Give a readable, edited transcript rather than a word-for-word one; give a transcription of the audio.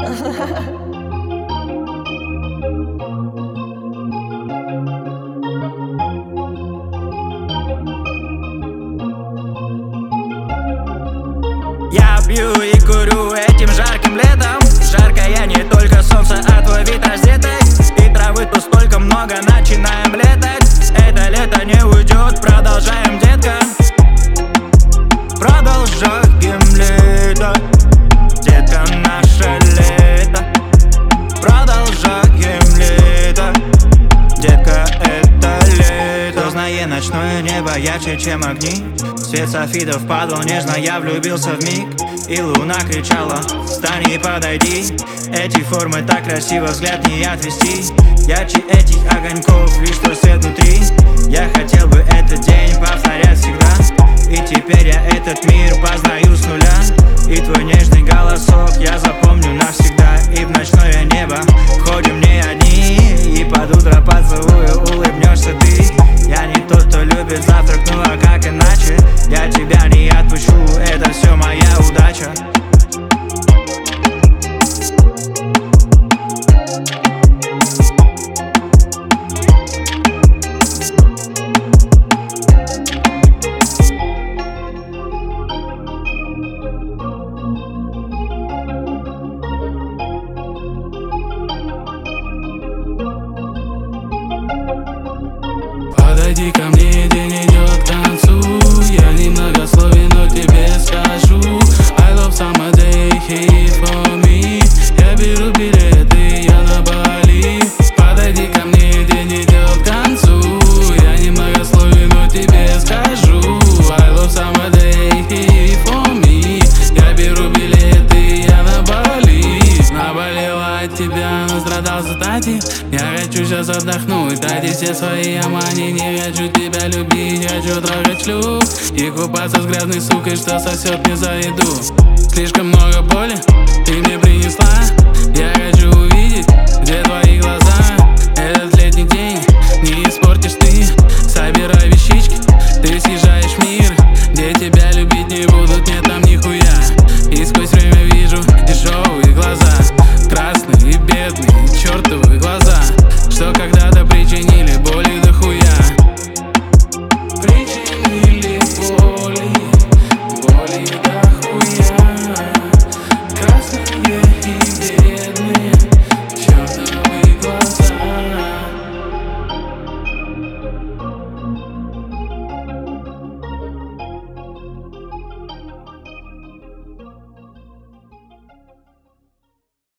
Я пью и курю этим жарким летом. Жаркое не только солнце, а твой вид раздетый. И травы тут столько много, начинаем летать. Это лето не уйдет, продолжаем, детка. Продолжаем лето, детка, наше лето. Продолжаем лето, детка, это лето. Звездное ночное небо ярче, чем огни. Свет софитов падал нежно, я влюбился в миг. И луна кричала: встань и подойди. Эти формы так красиво, взгляд не отвести. Ярче этих огоньков, лишь твой свет внутри. Я хотел бы этот день повторять всегда. И теперь я этот мир познаю с нуля. И твой нежный голосок я запомню навсегда. И в ночное небо ходим не одни. И под утро поцелую улыбнешься ты. Я не тот, кто любит завтрак, ну а как иначе? Я тебя не отпущу, это все моя удача. Подойди ко мне, день идет к концу. Я немногословен, но тебе скажу: I love summer day, here for me. Я беру билеты, я на Бали. Подойди ко мне, день идет к концу. Я немногословен, но тебе скажу: I love summer day, here for me. Я беру билеты, я на Бали. Наболела от тебя, настрадался тати. Я хочу сейчас отдохнуть, дайте все свои амани. Не хочу тебя любить, хочу трогать шлюх и купаться с грязной сукой, что сосет мне за еду. Слишком много боли, ты мне